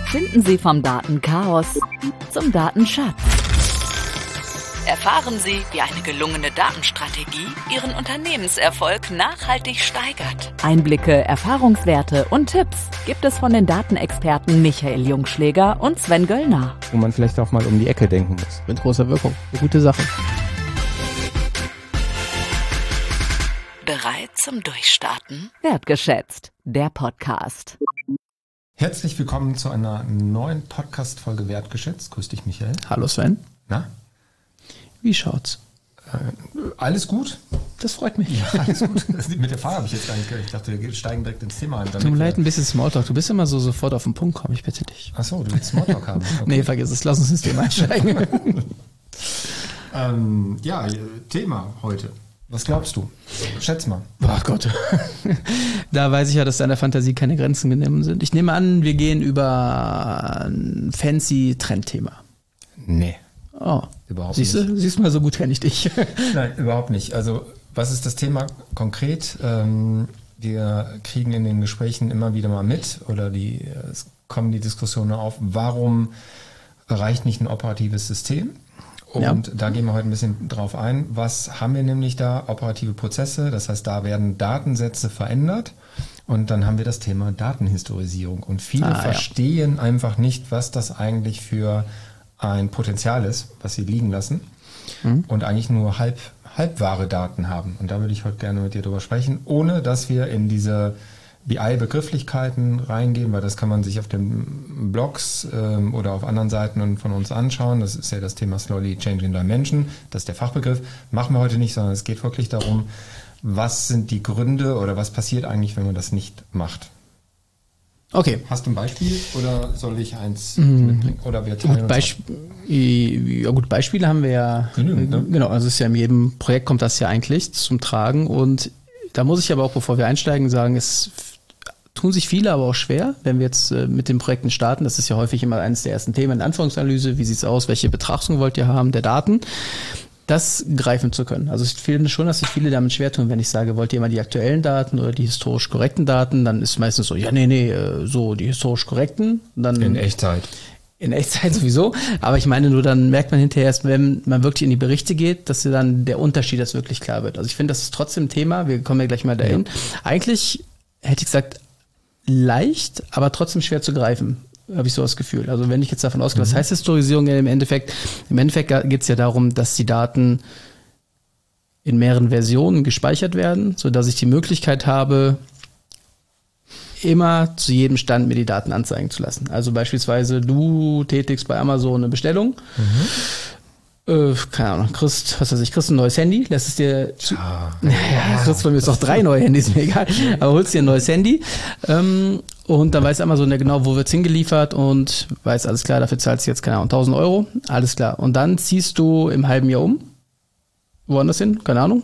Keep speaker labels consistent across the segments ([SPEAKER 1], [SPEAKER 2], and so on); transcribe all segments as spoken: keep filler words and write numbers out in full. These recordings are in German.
[SPEAKER 1] Finden Sie vom Datenchaos zum Datenschatz. Erfahren Sie, wie eine gelungene Datenstrategie Ihren Unternehmenserfolg nachhaltig steigert. Einblicke, Erfahrungswerte und Tipps gibt es von den Datenexperten Michael Jungschläger und Sven Göllner.
[SPEAKER 2] Wo man vielleicht auch mal um die Ecke denken muss.
[SPEAKER 3] Mit großer Wirkung. Eine gute Sache.
[SPEAKER 1] Bereit zum Durchstarten? Wertgeschätzt, der Podcast.
[SPEAKER 2] Herzlich willkommen zu einer neuen Podcast-Folge Wertgeschätzt. Grüß dich, Michael.
[SPEAKER 3] Hallo Sven.
[SPEAKER 2] Na?
[SPEAKER 3] Wie schaut's?
[SPEAKER 2] Äh, alles gut?
[SPEAKER 3] Das freut mich.
[SPEAKER 2] Ja, alles gut. Mit der Fahrer habe ich jetzt gar nicht gehört. Ich dachte, wir steigen direkt ins Thema ein.
[SPEAKER 3] Tut mir leid, ein bisschen Smalltalk. Du bist immer so sofort auf den Punkt, komm, ich bitte dich.
[SPEAKER 2] Ach so, du willst Smalltalk haben. Okay.
[SPEAKER 3] Nee, vergiss es, lass uns ins Thema einsteigen.
[SPEAKER 2] ähm, ja, Thema heute. Was glaubst du? Schätz mal.
[SPEAKER 3] Oh Gott. Da weiß ich ja, dass deiner Fantasie keine Grenzen genommen sind. Ich nehme an, wir gehen über ein fancy Trendthema.
[SPEAKER 2] Nee.
[SPEAKER 3] Oh,
[SPEAKER 2] überhaupt
[SPEAKER 3] siehst
[SPEAKER 2] nicht.
[SPEAKER 3] Du, siehst du mal, so gut kenne ich dich.
[SPEAKER 2] Nein, überhaupt nicht. Also, was ist das Thema konkret? Ähm, wir kriegen in den Gesprächen immer wieder mal mit oder die, es kommen die Diskussionen auf, warum reicht nicht ein operatives System? Und ja. Da gehen wir heute ein bisschen drauf ein. Was haben wir nämlich da? Operative Prozesse, das heißt, da werden Datensätze verändert und dann haben wir das Thema Datenhistorisierung. Und viele ah, verstehen ja. einfach nicht, was das eigentlich für ein Potenzial ist, was sie liegen lassen mhm. und eigentlich nur halb, halbwahre Daten haben. Und da würde ich heute gerne mit dir drüber sprechen, ohne dass wir in diese B I-Begrifflichkeiten reingehen, weil das kann man sich auf den Blogs ähm, oder auf anderen Seiten von uns anschauen. Das ist ja das Thema Slowly Changing Dimension, das ist der Fachbegriff. Machen wir heute nicht, sondern es geht wirklich darum, was sind die Gründe oder was passiert eigentlich, wenn man das nicht macht.
[SPEAKER 3] Okay.
[SPEAKER 2] Hast du ein Beispiel oder soll ich eins mmh. mitbringen? Oder wir teilen
[SPEAKER 3] gut, Beisp- ja gut, Beispiele haben wir ja.
[SPEAKER 2] Genügend, ne?
[SPEAKER 3] Genau, also es ist ja in jedem Projekt kommt das ja eigentlich zum Tragen und da muss ich aber auch, bevor wir einsteigen, sagen, es tun sich viele aber auch schwer, wenn wir jetzt äh, mit den Projekten starten. Das ist ja häufig immer eines der ersten Themen in Anforderungsanalyse. Wie sieht's aus? Welche Betrachtung wollt ihr haben der Daten? Das greifen zu können. Also ich finde schon, dass sich viele damit schwer tun, wenn ich sage, wollt ihr immer die aktuellen Daten oder die historisch korrekten Daten? Dann ist meistens so, ja, nee, nee, so die historisch korrekten. Dann
[SPEAKER 2] in Echtzeit.
[SPEAKER 3] In Echtzeit sowieso. Aber ich meine nur, dann merkt man hinterher erst, wenn man wirklich in die Berichte geht, dass dann der Unterschied das wirklich klar wird. Also ich finde, das ist trotzdem ein Thema. Wir kommen ja gleich mal dahin. Ja. Eigentlich hätte ich gesagt, leicht, aber trotzdem schwer zu greifen, habe ich so das Gefühl. Also wenn ich jetzt davon ausgehe, mhm. was heißt Historisierung ja im Endeffekt? Im Endeffekt geht es ja darum, dass die Daten in mehreren Versionen gespeichert werden, sodass ich die Möglichkeit habe, immer zu jedem Stand mir die Daten anzeigen zu lassen. Also beispielsweise du tätigst bei Amazon eine Bestellung, mhm. Äh, keine Ahnung, kriegst, was weiß ich, kriegst ein neues Handy, lässt es dir zu, ja, ja, kriegst von mir jetzt noch drei neue Handys, mir egal, aber holst dir ein neues Handy, ähm, und dann weiß Amazon ja genau, wo wird's hingeliefert und weiß, alles klar, dafür zahlst du jetzt, keine Ahnung, tausend Euro, alles klar. Und dann ziehst du im halben Jahr um, woanders hin, keine Ahnung,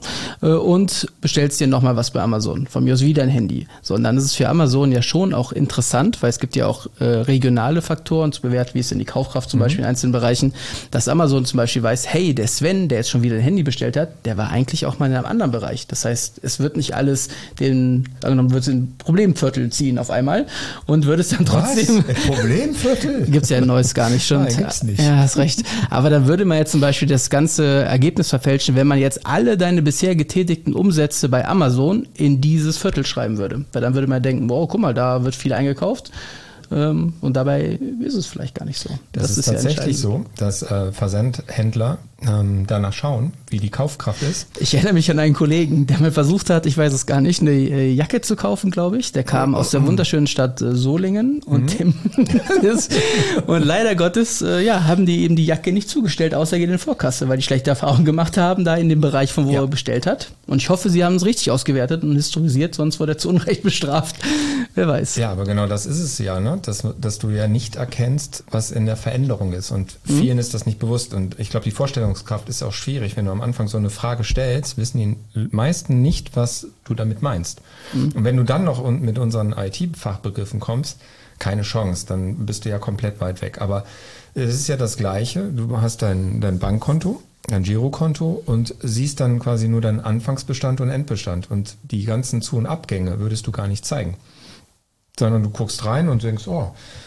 [SPEAKER 3] und bestellst dir nochmal was bei Amazon. Von mir aus wieder ein Handy. So, und dann ist es für Amazon ja schon auch interessant, weil es gibt ja auch äh, regionale Faktoren zu bewerten, wie ist denn die Kaufkraft zum mhm. Beispiel in einzelnen Bereichen, dass Amazon zum Beispiel weiß, hey, der Sven, der jetzt schon wieder ein Handy bestellt hat, der war eigentlich auch mal in einem anderen Bereich. Das heißt, es wird nicht alles den, angenommen, wird es in Problemviertel ziehen auf einmal und wird es dann trotzdem...
[SPEAKER 2] Was? Problemviertel?
[SPEAKER 3] Gibt's ja ein neues gar nicht schon.
[SPEAKER 2] Nein, gibt's nicht.
[SPEAKER 3] Ja, hast recht. Aber dann würde man jetzt zum Beispiel das ganze Ergebnis verfälschen, wenn man jetzt alle deine bisher getätigten Umsätze bei Amazon in dieses Viertel schreiben würde. Weil dann würde man denken, wow, guck mal, da wird viel eingekauft. Ähm, und dabei ist es vielleicht gar nicht so.
[SPEAKER 2] Das, das ist, ist tatsächlich ja so, dass äh, Versandhändler ähm, danach schauen, wie die Kaufkraft ist.
[SPEAKER 3] Ich erinnere mich an einen Kollegen, der mal versucht hat, ich weiß es gar nicht, eine äh, Jacke zu kaufen, glaube ich. Der kam oh, aus der wunderschönen Stadt äh, Solingen und mhm. dem ist, und leider Gottes, äh, ja, haben die eben die Jacke nicht zugestellt, außer in Vorkasse, weil die schlechte Erfahrungen gemacht haben, da in dem Bereich, von wo ja. er bestellt hat. Und ich hoffe, sie haben es richtig ausgewertet und historisiert, sonst wurde er zu Unrecht bestraft. Wer weiß.
[SPEAKER 2] Ja, aber genau das ist es ja, ne? Dass, dass du ja nicht erkennst, was in der Veränderung ist. Und vielen mhm. ist das nicht bewusst. Und ich glaube, die Vorstellungskraft ist auch schwierig. Wenn du am Anfang so eine Frage stellst, wissen die meisten nicht, was du damit meinst. Mhm. Und wenn du dann noch mit unseren I T-Fachbegriffen kommst, keine Chance, dann bist du ja komplett weit weg. Aber es ist ja das Gleiche. Du hast dein, dein Bankkonto, dein Girokonto und siehst dann quasi nur deinen Anfangsbestand und Endbestand. Und die ganzen Zu- und Abgänge würdest du gar nicht zeigen. Sondern du guckst rein und denkst, oh,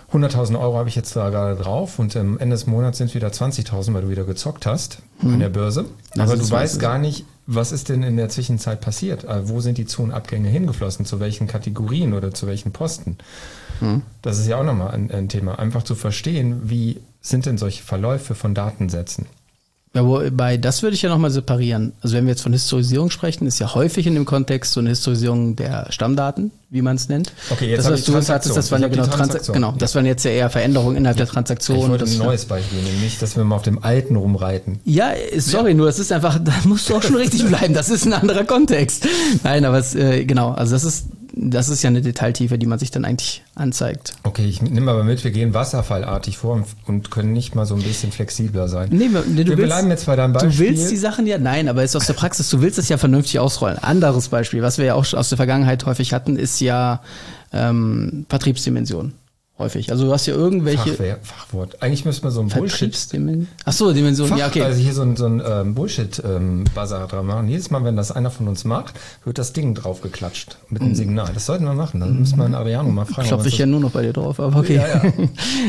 [SPEAKER 2] hunderttausend Euro habe ich jetzt da gerade drauf und am Ende des Monats sind es wieder zwanzigtausend, weil du wieder gezockt hast hm. an der Börse. Aber du weißt gar nicht, was ist denn in der Zwischenzeit passiert? Also wo sind die Zonenabgänge hingeflossen? Zu welchen Kategorien oder zu welchen Posten? Hm. Das ist ja auch nochmal ein, ein Thema. Einfach zu verstehen, wie sind denn solche Verläufe von Datensätzen?
[SPEAKER 3] Ja, wobei, das würde ich ja nochmal separieren. Also wenn wir jetzt von Historisierung sprechen, ist ja häufig in dem Kontext so eine Historisierung der Stammdaten, wie man es nennt.
[SPEAKER 2] Okay, jetzt
[SPEAKER 3] das, was du hattest, das waren ja genau Transaktionen. Genau, das waren jetzt ja eher Veränderungen innerhalb ja. der Transaktion. Ich
[SPEAKER 2] wollte
[SPEAKER 3] das
[SPEAKER 2] ein neues Beispiel nehmen, nicht, dass wir mal auf dem Alten rumreiten.
[SPEAKER 3] Ja, sorry, ja. nur das ist einfach, da musst du auch schon richtig bleiben. Das ist ein anderer Kontext. Nein, aber es, äh, genau, also das ist Das ist ja eine Detailtiefe, die man sich dann eigentlich anzeigt.
[SPEAKER 2] Okay, ich nehme aber mit, wir gehen wasserfallartig vor und, und können nicht mal so ein bisschen flexibler sein.
[SPEAKER 3] Nee, nee, du
[SPEAKER 2] wir
[SPEAKER 3] willst,
[SPEAKER 2] bleiben jetzt bei deinem Beispiel.
[SPEAKER 3] Du willst die Sachen ja, nein, aber ist aus der Praxis, du willst es ja vernünftig ausrollen. Anderes Beispiel, was wir ja auch aus der Vergangenheit häufig hatten, ist ja ähm, Vertriebsdimension. Häufig. Also du hast ja irgendwelche...
[SPEAKER 2] Fachwehr, Fachwort. Eigentlich müsste man so ein Bullshit...
[SPEAKER 3] Ach so, Dimension,
[SPEAKER 2] Fach,
[SPEAKER 3] ja, okay.
[SPEAKER 2] Also hier so ein, so ein ähm, Bullshit-Buzzer ähm, dran machen. Jedes Mal, wenn das einer von uns macht, wird das Ding drauf geklatscht mit einem Signal. Das sollten wir machen. Dann müssen wir einen Ariano mal fragen.
[SPEAKER 3] Klopfe ich ja nur noch bei dir drauf, aber okay.
[SPEAKER 2] Ja, ja.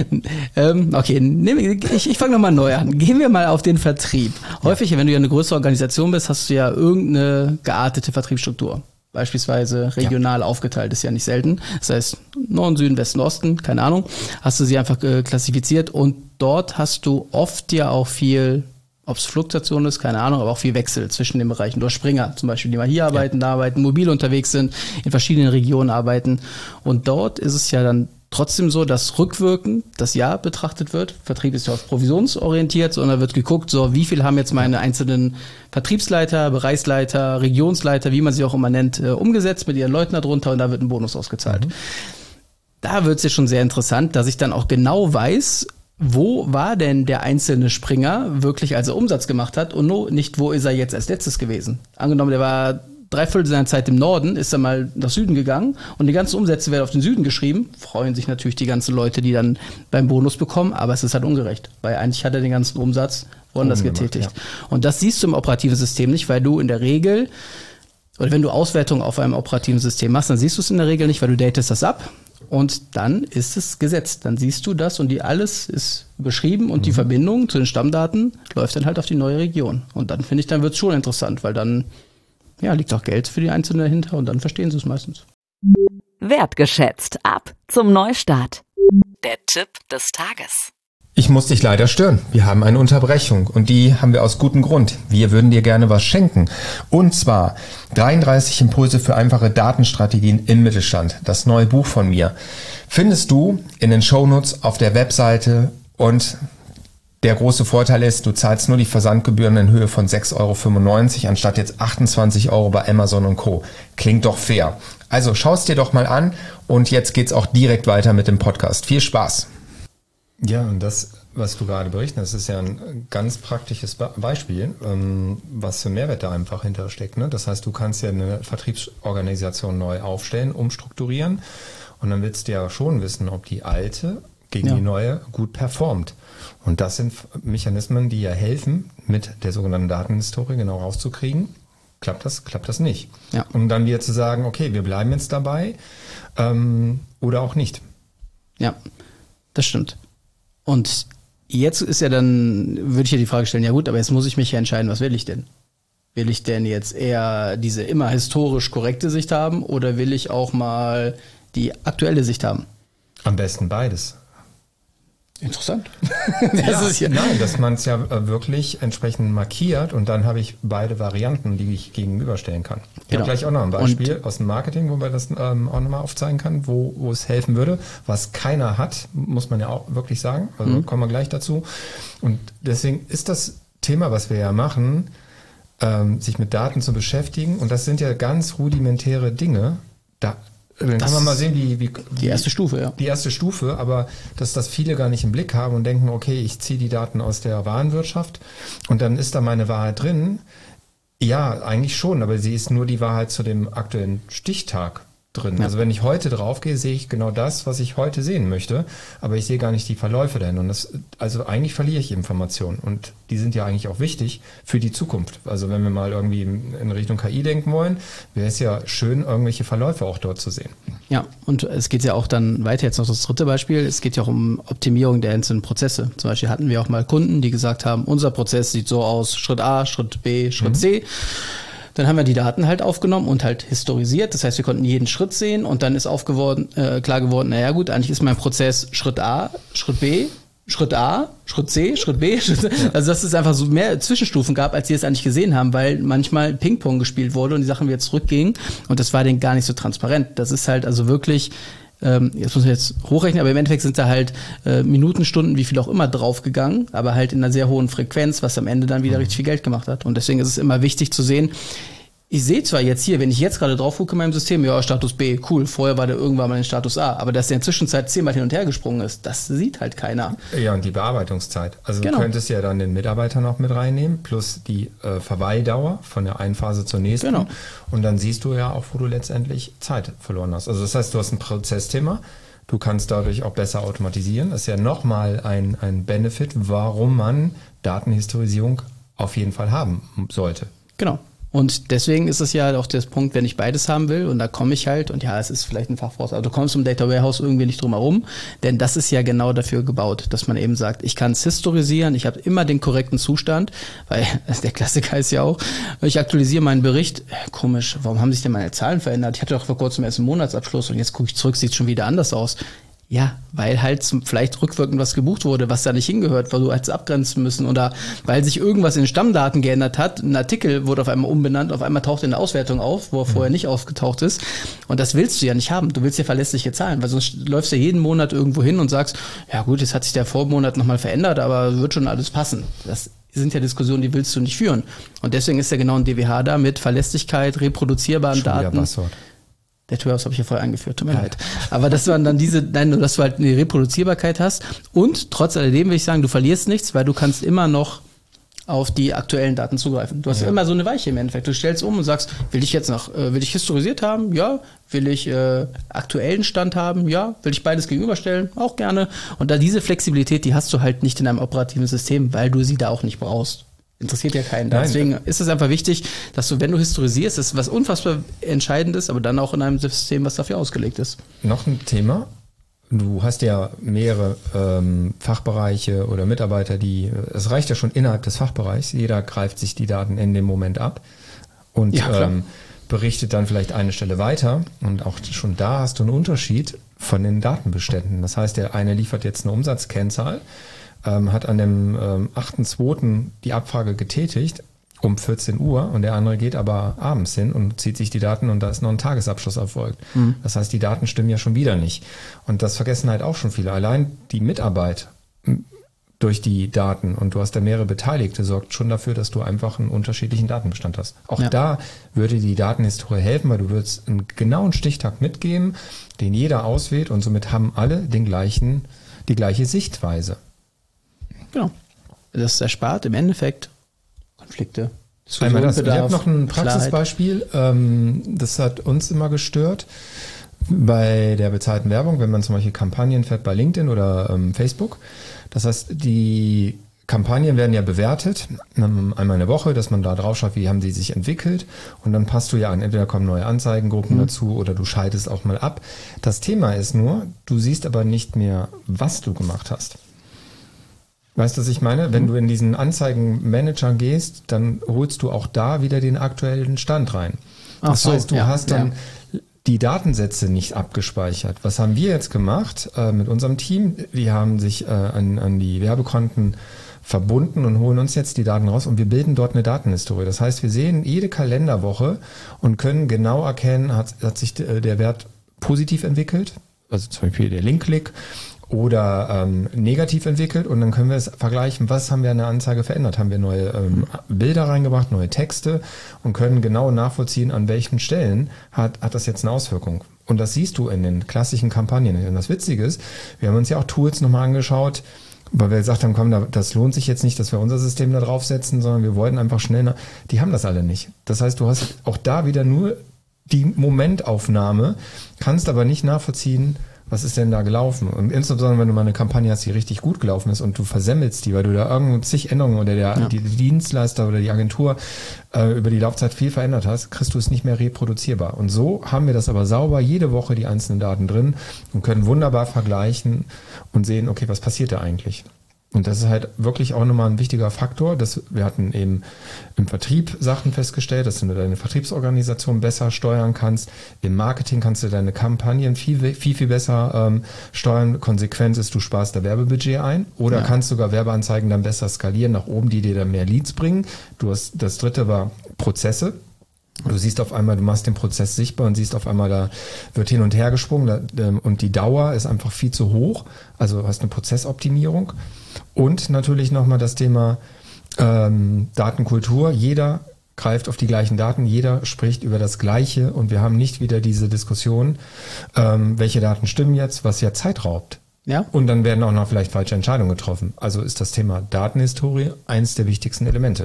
[SPEAKER 3] ähm, okay, ich, ich fange nochmal neu an. Gehen wir mal auf den Vertrieb. Häufig, ja. wenn du ja eine größere Organisation bist, hast du ja irgendeine geartete Vertriebsstruktur. Beispielsweise regional ja. aufgeteilt, ist ja nicht selten. Das heißt, Norden, Süden, Westen, Osten, keine Ahnung, hast du sie einfach äh, klassifiziert und dort hast du oft ja auch viel, ob es Fluktuation ist, keine Ahnung, aber auch viel Wechsel zwischen den Bereichen. Du hast Springer zum Beispiel, die mal hier arbeiten, ja. da arbeiten, mobil unterwegs sind, in verschiedenen Regionen arbeiten und dort ist es ja dann trotzdem so, dass rückwirkend das Jahr betrachtet wird. Vertrieb ist ja oft provisionsorientiert, sondern wird geguckt, so wie viel haben jetzt meine einzelnen Vertriebsleiter, Bereichsleiter, Regionsleiter, wie man sie auch immer nennt, äh, umgesetzt mit ihren Leuten darunter und da wird ein Bonus ausgezahlt. Mhm. Da wird es ja schon sehr interessant, dass ich dann auch genau weiß, wo war denn der einzelne Springer wirklich, als er Umsatz gemacht hat und no, nicht, wo ist er jetzt als letztes gewesen. Angenommen, der war dreiviertel seiner Zeit im Norden, ist er mal nach Süden gegangen und die ganzen Umsätze werden auf den Süden geschrieben. Freuen sich natürlich die ganzen Leute, die dann beim Bonus bekommen, aber es ist halt ungerecht, weil eigentlich hat er den ganzen Umsatz woanders getätigt. Ja. Und das siehst du im operativen System nicht, weil du in der Regel, oder wenn du Auswertungen auf einem operativen System machst, dann siehst du es in der Regel nicht, weil du datest das ab und dann ist es gesetzt. Dann siehst du das und die alles ist beschrieben und mhm. die Verbindung zu den Stammdaten läuft dann halt auf die neue Region. Und dann finde ich, dann wird es schon interessant, weil dann ja, liegt auch Geld für die Einzelnen dahinter und dann verstehen sie es meistens.
[SPEAKER 1] Wertgeschätzt. Ab zum Neustart. Der Tipp des Tages.
[SPEAKER 2] Ich muss dich leider stören. Wir haben eine Unterbrechung und die haben wir aus gutem Grund. Wir würden dir gerne was schenken. Und zwar dreiunddreißig Impulse für einfache Datenstrategien im Mittelstand. Das neue Buch von mir. Findest du in den Shownotes auf der Webseite und der große Vorteil ist, du zahlst nur die Versandgebühren in Höhe von sechs Euro fünfundneunzig anstatt jetzt achtundzwanzig Euro bei Amazon und Co. Klingt doch fair. Also schau es dir doch mal an und jetzt geht's auch direkt weiter mit dem Podcast. Viel Spaß! Ja, und das, was du gerade berichtest, ist ja ein ganz praktisches Beispiel, was für Mehrwert da einfach hintersteckt. Ne? Das heißt, du kannst ja eine Vertriebsorganisation neu aufstellen, umstrukturieren und dann willst du ja schon wissen, ob die alte gegen ja. die neue gut performt. Und das sind Mechanismen, die ja helfen, mit der sogenannten Datenhistorie genau rauszukriegen, klappt das, klappt das nicht.
[SPEAKER 3] Ja.
[SPEAKER 2] Um dann wieder zu sagen, okay, wir bleiben jetzt dabei ähm, oder auch nicht.
[SPEAKER 3] Ja, das stimmt. Und jetzt ist ja dann, würde ich ja die Frage stellen, ja gut, aber jetzt muss ich mich ja entscheiden, was will ich denn? Will ich denn jetzt eher diese immer historisch korrekte Sicht haben oder will ich auch mal die aktuelle Sicht haben?
[SPEAKER 2] Am besten beides.
[SPEAKER 3] Interessant.
[SPEAKER 2] das ja, ist ja nein, dass man es ja wirklich entsprechend markiert und dann habe ich beide Varianten, die ich gegenüberstellen kann. Ich genau. habe gleich auch noch ein Beispiel und aus dem Marketing, wo man das ähm, auch nochmal aufzeigen kann, wo, wo es helfen würde, was keiner hat, muss man ja auch wirklich sagen, also mhm. kommen wir gleich dazu. Und deswegen ist das Thema, was wir ja machen, ähm, sich mit Daten zu beschäftigen und das sind ja ganz rudimentäre Dinge, da Dann das kann man mal sehen, wie, wie
[SPEAKER 3] die erste Stufe, ja.
[SPEAKER 2] Die erste Stufe, aber dass das viele gar nicht im Blick haben und denken, okay, ich ziehe die Daten aus der Warenwirtschaft und dann ist da meine Wahrheit drin. Ja, eigentlich schon, aber sie ist nur die Wahrheit zu dem aktuellen Stichtag. drin.
[SPEAKER 3] Ja.
[SPEAKER 2] Also wenn ich heute draufgehe, sehe ich genau das, was ich heute sehen möchte, aber ich sehe gar nicht die Verläufe dahin. Und das, also eigentlich verliere ich Informationen und die sind ja eigentlich auch wichtig für die Zukunft. Also wenn wir mal irgendwie in Richtung K I denken wollen, wäre es ja schön, irgendwelche Verläufe auch dort zu sehen.
[SPEAKER 3] Ja, und es geht ja auch dann weiter, jetzt noch das dritte Beispiel, es geht ja auch um Optimierung der einzelnen Prozesse. Zum Beispiel hatten wir auch mal Kunden, die gesagt haben, unser Prozess sieht so aus, Schritt A, Schritt B, Schritt mhm. C. Dann haben wir die Daten halt aufgenommen und halt historisiert. Das heißt, wir konnten jeden Schritt sehen und dann ist aufgeworden, äh, klar geworden, naja gut, eigentlich ist mein Prozess Schritt A, Schritt B, Schritt A, Schritt C, Schritt B. Schritt, also dass es einfach so mehr Zwischenstufen gab, als sie es eigentlich gesehen haben, weil manchmal Ping-Pong gespielt wurde und die Sachen wieder zurückgingen und das war denen gar nicht so transparent. Das ist halt also wirklich... Jetzt muss man jetzt hochrechnen, aber im Endeffekt sind da halt äh, Minuten, Stunden, wie viel auch immer draufgegangen, aber halt in einer sehr hohen Frequenz, was am Ende dann wieder mhm. richtig viel Geld gemacht hat. Und deswegen ist es immer wichtig zu sehen, ich sehe zwar jetzt hier, wenn ich jetzt gerade drauf gucke in meinem System, ja, Status B, cool, vorher war der irgendwann mal in Status A, aber dass der in der Zwischenzeit zehnmal hin und her gesprungen ist, das sieht halt keiner.
[SPEAKER 2] Ja, und die Bearbeitungszeit. Also
[SPEAKER 3] genau.
[SPEAKER 2] Du könntest ja dann den Mitarbeiter noch mit reinnehmen, plus die äh, Verweildauer von der einen Phase zur nächsten.
[SPEAKER 3] Genau.
[SPEAKER 2] Und dann siehst du ja auch, wo du letztendlich Zeit verloren hast. Also das heißt, du hast ein Prozessthema, du kannst dadurch auch besser automatisieren. Das ist ja nochmal ein, ein Benefit, warum man Datenhistorisierung auf jeden Fall haben sollte.
[SPEAKER 3] Genau. Und deswegen ist es ja auch der Punkt, wenn ich beides haben will, und da komme ich halt, und ja, es ist vielleicht ein Fachwort, aber du kommst um Data Warehouse irgendwie nicht drum herum, denn das ist ja genau dafür gebaut, dass man eben sagt, ich kann es historisieren, ich habe immer den korrekten Zustand, weil der Klassiker ist ja auch, ich aktualisiere meinen Bericht, äh, komisch, warum haben sich denn meine Zahlen verändert? Ich hatte doch vor kurzem erst einen Monatsabschluss und jetzt gucke ich zurück, sieht schon wieder anders aus. Ja, weil halt zum, vielleicht rückwirkend was gebucht wurde, was da nicht hingehört, weil du halt abgrenzen müssen oder weil sich irgendwas in den Stammdaten geändert hat. Ein Artikel wurde auf einmal umbenannt, auf einmal taucht in der Auswertung auf, wo er vorher nicht aufgetaucht ist. Und das willst du ja nicht haben. Du willst ja verlässliche Zahlen, weil sonst läufst du ja jeden Monat irgendwo hin und sagst, ja gut, jetzt hat sich der Vormonat nochmal verändert, aber wird schon alles passen. Das sind ja Diskussionen, die willst du nicht führen. Und deswegen ist ja genau ein D W H da mit Verlässlichkeit, reproduzierbaren
[SPEAKER 2] schon
[SPEAKER 3] Daten.
[SPEAKER 2] Passwort.
[SPEAKER 3] Data Warehouse habe ich ja vorher eingeführt, tut mir leid. Aber dass du dann diese, nein, dass du halt eine Reproduzierbarkeit hast und trotz alledem will ich sagen, du verlierst nichts, weil du kannst immer noch auf die aktuellen Daten zugreifen. Du hast ja immer so eine Weiche im Endeffekt. Du stellst um und sagst, will ich jetzt noch, äh, will ich historisiert haben? Ja. Will ich äh, aktuellen Stand haben? Ja. Will ich beides gegenüberstellen? Auch gerne. Und da diese Flexibilität, die hast du halt nicht in einem operativen System, weil du sie da auch nicht brauchst. Interessiert ja keinen.
[SPEAKER 2] Nein.
[SPEAKER 3] Deswegen ist es einfach wichtig, dass du, wenn du historisierst, das ist was unfassbar Entscheidendes, aber dann auch in einem System, was dafür ausgelegt ist.
[SPEAKER 2] Noch ein Thema. Du hast ja mehrere ähm, Fachbereiche oder Mitarbeiter, die, es reicht ja schon innerhalb des Fachbereichs, jeder greift sich die Daten in dem Moment ab und
[SPEAKER 3] ja,
[SPEAKER 2] ähm, berichtet dann vielleicht eine Stelle weiter und auch schon da hast du einen Unterschied von den Datenbeständen. Das heißt, der eine liefert jetzt eine Umsatzkennzahl, ähm, hat an dem ähm, achten zweiten die Abfrage getätigt um vierzehn Uhr und der andere geht aber abends hin und zieht sich die Daten und da ist noch ein Tagesabschluss erfolgt. Mhm. Das heißt, die Daten stimmen ja schon wieder nicht. Und das vergessen halt auch schon viele. Allein die Mitarbeit durch die Daten und du hast da mehrere Beteiligte, sorgt schon dafür, dass du einfach einen unterschiedlichen Datenbestand hast. Auch ja. da würde die Datenhistorie helfen, weil du würdest einen genauen Stichtag mitgeben, den jeder auswählt und somit haben alle den gleichen, die gleiche Sichtweise.
[SPEAKER 3] Genau. Das erspart im Endeffekt Konflikte.
[SPEAKER 2] Einmal das. Ich habe noch ein Praxisbeispiel, ähm, das hat uns immer gestört bei der bezahlten Werbung, wenn man zum Beispiel Kampagnen fährt bei LinkedIn oder ähm, Facebook. Das heißt, die Kampagnen werden ja bewertet, einmal in der Woche, dass man da drauf schaut, wie haben die sich entwickelt und dann passt du ja an, entweder kommen neue Anzeigengruppen mhm. dazu oder du schaltest auch mal ab. Das Thema ist nur, du siehst aber nicht mehr, was du gemacht hast. Weißt du, was ich meine? Wenn du in diesen Anzeigenmanager gehst, dann holst du auch da wieder den aktuellen Stand rein.
[SPEAKER 3] Ach
[SPEAKER 2] das
[SPEAKER 3] so,
[SPEAKER 2] heißt, du
[SPEAKER 3] ja,
[SPEAKER 2] hast dann
[SPEAKER 3] ja.
[SPEAKER 2] die Datensätze nicht abgespeichert. Was haben wir jetzt gemacht äh, mit unserem Team? Wir haben sich äh, an, an die Werbekonten verbunden und holen uns jetzt die Daten raus und wir bilden dort eine Datenhistorie. Das heißt, wir sehen jede Kalenderwoche und können genau erkennen, hat, hat sich der Wert positiv entwickelt, also zum Beispiel der Link-Klick, oder ähm, negativ entwickelt und dann können wir es vergleichen, was haben wir an der Anzeige verändert. Haben wir neue ähm, Bilder reingebracht, neue Texte und können genau nachvollziehen, an welchen Stellen hat, hat das jetzt eine Auswirkung. Und das siehst du in den klassischen Kampagnen. Und das Witzige ist, wir haben uns ja auch Tools nochmal angeschaut, weil wir gesagt haben, komm, das lohnt sich jetzt nicht, dass wir unser System da draufsetzen, sondern wir wollten einfach schnell, nach, die haben das alle nicht. Das heißt, du hast auch da wieder nur die Momentaufnahme, kannst aber nicht nachvollziehen, was ist denn da gelaufen? Und insbesondere, wenn du mal eine Kampagne hast, die richtig gut gelaufen ist und du versemmelst die, weil du da irgendwo zig Änderungen oder der, ja. die, die Dienstleister oder die Agentur äh, über die Laufzeit viel verändert hast, kriegst du es nicht mehr reproduzierbar. Und so haben wir das aber sauber jede Woche die einzelnen Daten drin und können wunderbar vergleichen und sehen, okay, was passiert da eigentlich? Und das ist halt wirklich auch nochmal ein wichtiger Faktor, dass wir hatten eben im Vertrieb Sachen festgestellt, dass du deine Vertriebsorganisation besser steuern kannst. Im Marketing kannst du deine Kampagnen viel, viel, viel besser ähm, steuern. Konsequenz ist, du sparst da Werbebudget ein oder ja. kannst sogar Werbeanzeigen dann besser skalieren nach oben, die dir dann mehr Leads bringen. Du hast, das dritte war Prozesse. Du siehst auf einmal, du machst den Prozess sichtbar und siehst auf einmal, da wird hin und her gesprungen da, und die Dauer ist einfach viel zu hoch. Also du hast eine Prozessoptimierung. Und natürlich nochmal das Thema ähm, Datenkultur. Jeder greift auf die gleichen Daten, jeder spricht über das Gleiche und wir haben nicht wieder diese Diskussion, ähm, welche Daten stimmen jetzt, was ja Zeit raubt. Ja. Und dann werden auch noch vielleicht falsche Entscheidungen getroffen. Also ist das Thema Datenhistorie eines der wichtigsten Elemente.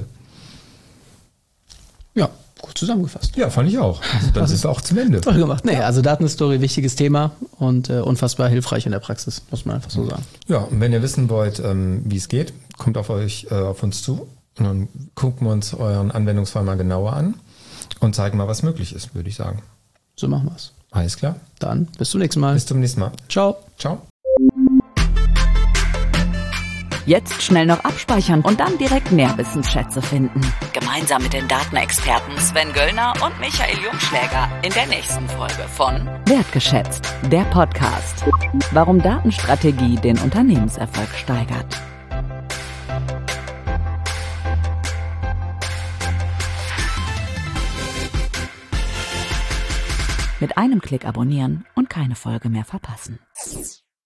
[SPEAKER 3] Ja. Gut zusammengefasst.
[SPEAKER 2] Ja, fand ich auch. Also dann sind wir auch zum Ende.
[SPEAKER 3] Toll gemacht. Nee, also Datenhistorie, wichtiges Thema und äh, unfassbar hilfreich in der Praxis, muss man einfach so sagen.
[SPEAKER 2] Ja, und wenn ihr wissen wollt, ähm, wie es geht, kommt auf euch, äh, auf uns zu und dann gucken wir uns euren Anwendungsfall mal genauer an und zeigen mal, was möglich ist, würde ich sagen.
[SPEAKER 3] So machen wir es.
[SPEAKER 2] Alles klar.
[SPEAKER 3] Dann bis zum nächsten Mal.
[SPEAKER 2] Bis zum nächsten Mal.
[SPEAKER 3] Ciao.
[SPEAKER 2] Ciao.
[SPEAKER 1] Jetzt schnell noch abspeichern und dann direkt mehr Wissensschätze finden. Gemeinsam mit den Datenexperten Sven Göllner und Michael Jungschläger in der nächsten Folge von Wertgeschätzt, der Podcast. Warum Datenstrategie den Unternehmenserfolg steigert. Mit einem Klick abonnieren und keine Folge mehr verpassen.